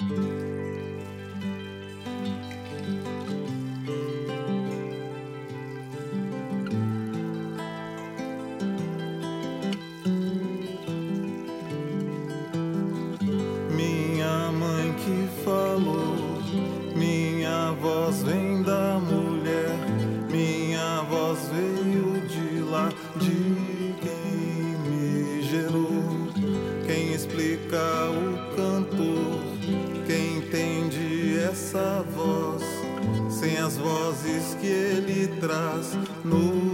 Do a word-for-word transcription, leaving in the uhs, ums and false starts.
Minha mãe que falou, minha voz vem da mulher, minha voz veio de lá, de quem me gerou. Quem explica o cantor, quem entende essa voz, sem as vozes que ele traz no